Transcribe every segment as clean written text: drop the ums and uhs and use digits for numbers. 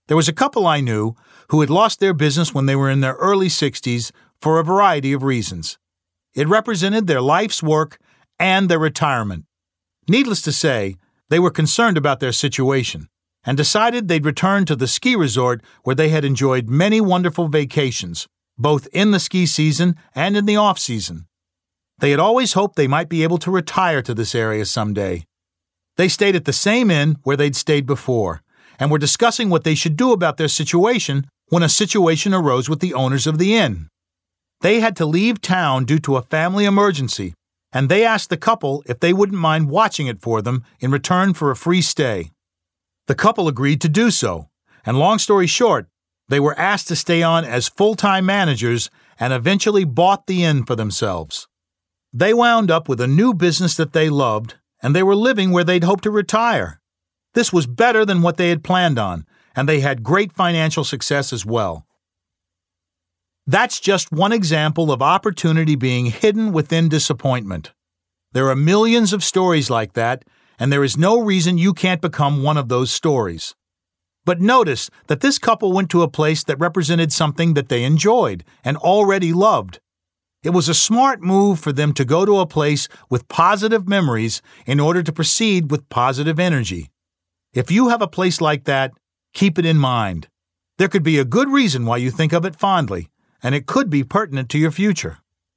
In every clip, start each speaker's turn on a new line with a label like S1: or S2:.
S1: There was a couple I knew who had lost their business when they were in their early 60s for a variety of reasons. It represented their life's work and their retirement. Needless to say, they were concerned about their situation and decided they'd return to the ski resort where they had enjoyed many wonderful vacations, both in the ski season and in the off-season. They had always hoped they might be able to retire to this area someday. They stayed at the same inn where they'd stayed before, and were discussing what they should do about their situation when a situation arose with the owners of the inn. They had to leave town due to a family emergency, and they asked the couple if they wouldn't mind watching it for them in return for a free stay. The couple agreed to do so, and long story short, they were asked to stay on as full-time managers and eventually bought the inn for themselves. They wound up with a new business that they loved, and they were living where they'd hoped to retire. This was better than what they had planned on, and they had great financial success as well. That's just one example of opportunity being hidden within disappointment. There are millions of stories like that, and there is no reason you can't become one of those stories. But notice that this couple went to a place that represented something that they enjoyed and already loved. It was a smart move for them to go to a place with positive memories in order to proceed with positive energy. If you have a place like that, keep it in mind. There could be a good reason why you think of it fondly, and it could be pertinent to your future.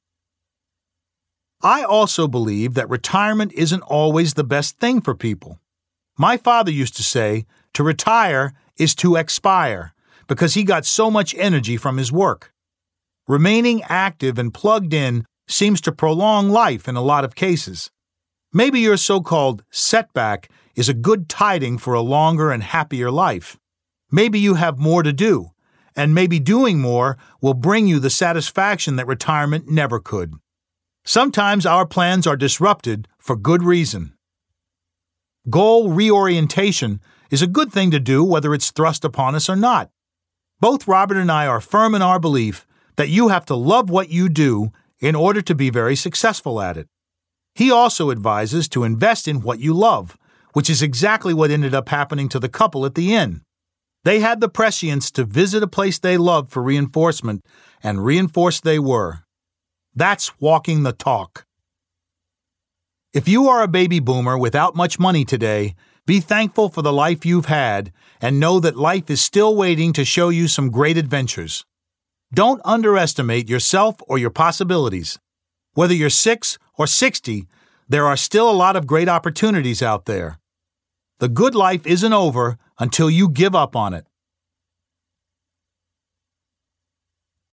S1: I also believe that retirement isn't always the best thing for people. My father used to say, to retire is to expire, because he got so much energy from his work. Remaining active and plugged in seems to prolong life in a lot of cases. Maybe your so-called setback is a good tiding for a longer and happier life. Maybe you have more to do, and maybe doing more will bring you the satisfaction that retirement never could. Sometimes our plans are disrupted for good reason. Goal reorientation is a good thing to do whether it's thrust upon us or not. Both Robert and I are firm in our belief that you have to love what you do in order to be very successful at it. He also advises to invest in what you love, which is exactly what ended up happening to the couple at the inn. They had the prescience to visit a place they loved for reinforcement, and reinforced they were. That's walking the talk. If you are a baby boomer without much money today, be thankful for the life you've had and know that life is still waiting to show you some great adventures. Don't underestimate yourself or your possibilities. Whether you're 6 or 60, there are still a lot of great opportunities out there. The good life isn't over until you give up on it.